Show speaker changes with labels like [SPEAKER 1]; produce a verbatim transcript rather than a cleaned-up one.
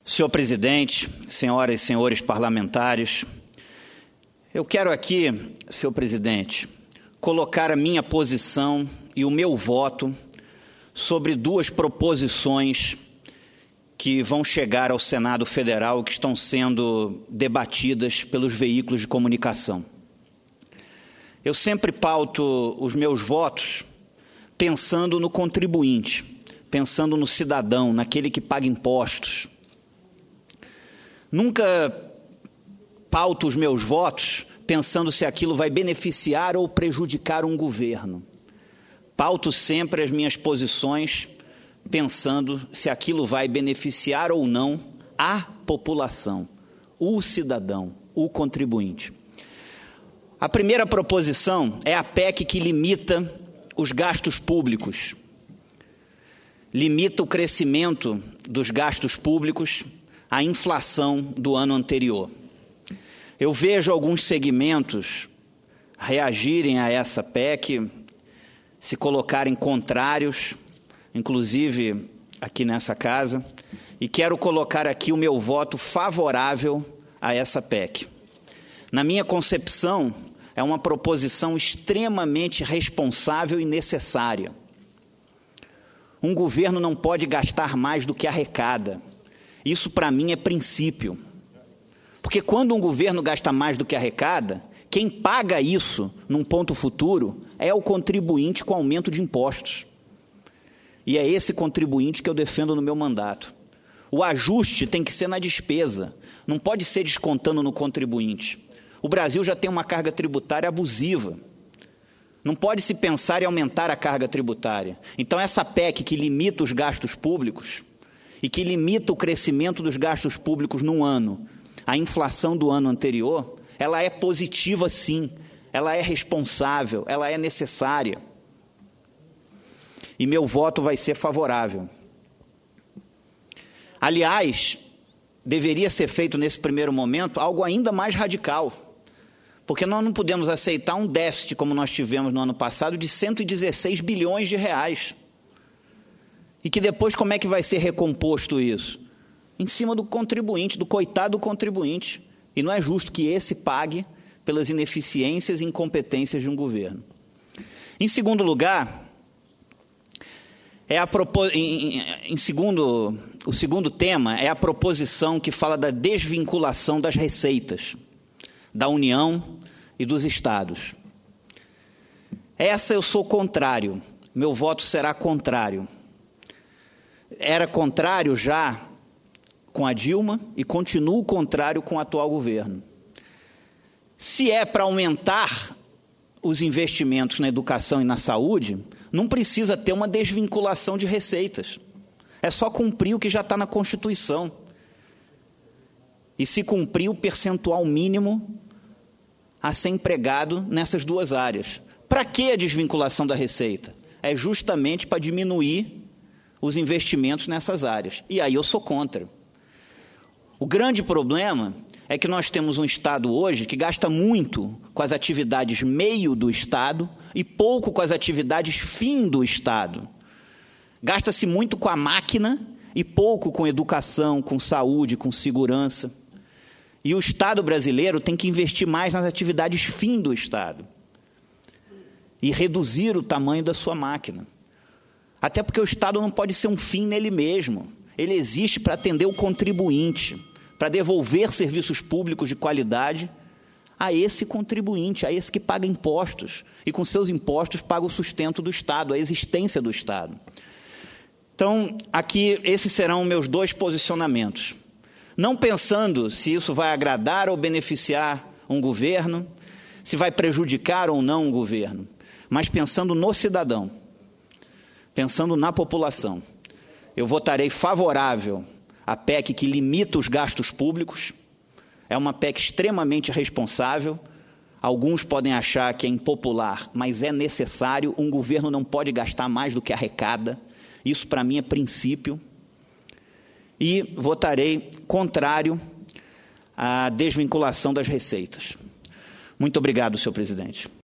[SPEAKER 1] Senhor presidente, senhoras e senhores parlamentares, eu quero aqui, senhor presidente, colocar a minha posição e o meu voto sobre duas proposições que vão chegar ao Senado Federal, que estão sendo debatidas pelos veículos de comunicação. Eu sempre pauto os meus votos pensando no contribuinte, pensando no cidadão, naquele que paga impostos. Nunca pauto os meus votos pensando se aquilo vai beneficiar ou prejudicar um governo. Pauto sempre as minhas posições pensando se aquilo vai beneficiar ou não a população, o cidadão, o contribuinte. A primeira proposição é a P E C que limita os gastos públicos, limita o crescimento dos gastos públicos à inflação do ano anterior. Eu vejo alguns segmentos reagirem a essa P E C, se colocarem contrários, inclusive aqui nessa casa, e quero colocar aqui o meu voto favorável a essa P E C. Na minha concepção, é uma proposição extremamente responsável e necessária. Um governo não pode gastar mais do que arrecada. Isso, para mim, é princípio. Porque quando um governo gasta mais do que arrecada, quem paga isso num ponto futuro é o contribuinte com aumento de impostos. E é esse contribuinte que eu defendo no meu mandato. O ajuste tem que ser na despesa, não pode ser descontando no contribuinte. O Brasil já tem uma carga tributária abusiva. Não pode se pensar em aumentar a carga tributária. Então, essa P E C que limita os gastos públicos e que limita o crescimento dos gastos públicos num ano, a inflação do ano anterior, ela é positiva sim, ela é responsável, ela é necessária. E meu voto vai ser favorável. Aliás, deveria ser feito nesse primeiro momento algo ainda mais radical, porque nós não podemos aceitar um déficit como nós tivemos no ano passado de cento e dezesseis bilhões de reais. E que depois como é que vai ser recomposto isso? Em cima do contribuinte, do coitado do contribuinte. E não é justo que esse pague pelas ineficiências e incompetências de um governo. Em segundo lugar, é a propo... em, em segundo, o segundo tema é a proposição que fala da desvinculação das receitas da União e dos estados. Essa eu sou contrário, meu voto será contrário. Era contrário já com a Dilma e continuo contrário com o atual governo. Se é para aumentar os investimentos na educação e na saúde, não precisa ter uma desvinculação de receitas. É só cumprir o que já está na Constituição. E se cumprir o percentual mínimo a ser empregado nessas duas áreas. Para que a desvinculação da receita? É justamente para diminuir os investimentos nessas áreas. E aí eu sou contra. O grande problema é que nós temos um Estado hoje que gasta muito com as atividades meio do Estado e pouco com as atividades fim do Estado. Gasta-se muito com a máquina e pouco com educação, com saúde, com segurança. E o Estado brasileiro tem que investir mais nas atividades fim do Estado e reduzir o tamanho da sua máquina. Até porque o Estado não pode ser um fim nele mesmo. Ele existe para atender o contribuinte, para devolver serviços públicos de qualidade a esse contribuinte, a esse que paga impostos e com seus impostos paga o sustento do Estado, a existência do Estado. Então, aqui, esses serão meus dois posicionamentos. Não pensando se isso vai agradar ou beneficiar um governo, se vai prejudicar ou não um governo, mas pensando no cidadão, pensando na população. Eu votarei favorável à P E C que limita os gastos públicos. É uma P E C extremamente responsável. Alguns podem achar que é impopular, mas é necessário. Um governo não pode gastar mais do que arrecada. Isso, para mim, é princípio. E votarei contrário à desvinculação das receitas. Muito obrigado, senhor presidente.